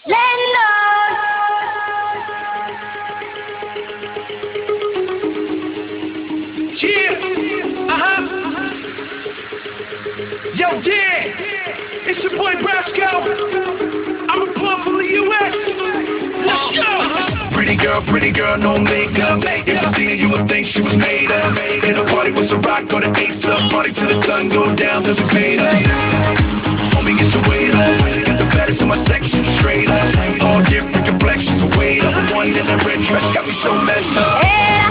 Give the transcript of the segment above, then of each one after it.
Yeah, yo, yeah, it's your boy Brasco. I'm a punk from the US. Let's go. Pretty girl, no makeup. If you seen her, you would think she was made up. In a party with some rock, go to Ace up. Party till the sun go down, there's a fade up. Homie, get your weight up. Got the baddest in my section, straight up. All different complexions, weight up. One in a red dress, got me so messed up.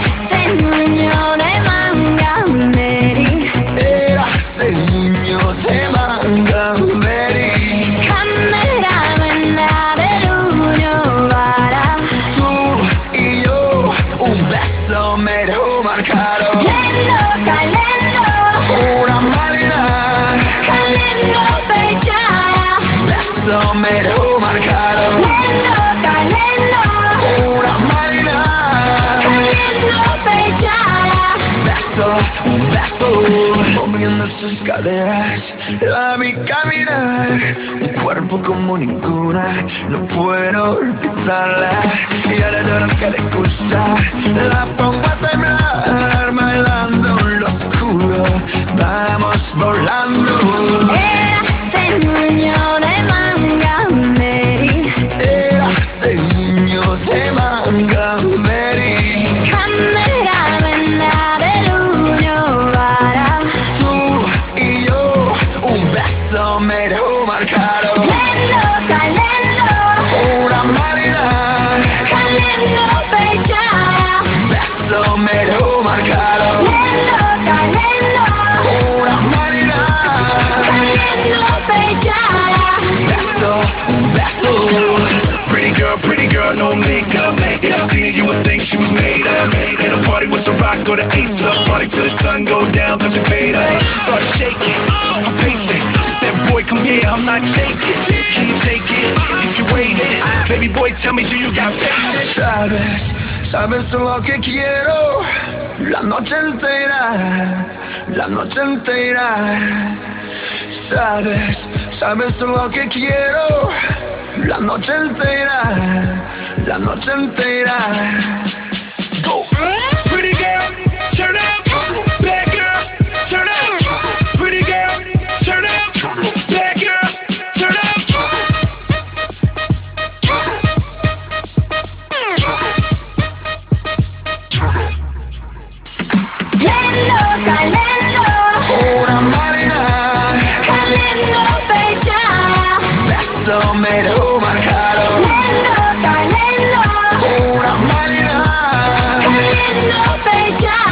Eraste niño de manga veri. Cameraman 나를 봐라. Tú y yo, un beso me dejó marcado. Calendo, Una marina, calendo fechada. beso me dejó marcado. Calendo, Una marina, calendo fechada. un beso, moviendo sus caderas, la vi caminar, un cuerpo como ninguna, no puedo olvidarla, y ahora todo lo que le gusta, la pongo a temblar, bailando en lo oscuro, vamos volando. Eraste niño de manga meri. Eraste niño de manga meri. Cameraman 나를 봐라. Tú y yo, un beso me dejó marcado. Calendo, Una marina, calendo fechada. beso me dejó marcado. Calendo, Una marina, calendo fechada. un beso. Pretty girl, no makeup. If you seen her, you would think she was made up. In a party with some rock, go to Ace up. Party till the sun go down, there's a fade up. Start shaking, I'm pacing. Said, boy, come here, I'm not taking. Can you take it? If you waiting, baby boy, tell me, do you got patience? Sabes lo que quiero, la noche entera, la noche entera. Sabes lo que quiero, la noche entera, la noche entera. Go. Pretty girl, turn up. Bad girl, turn up. Pretty girl, turn up. Bad girl, turn up. Calendo, Una marina, calendo fechada. beso me dejó marcado. Calendo, Una marina, calendo fechada.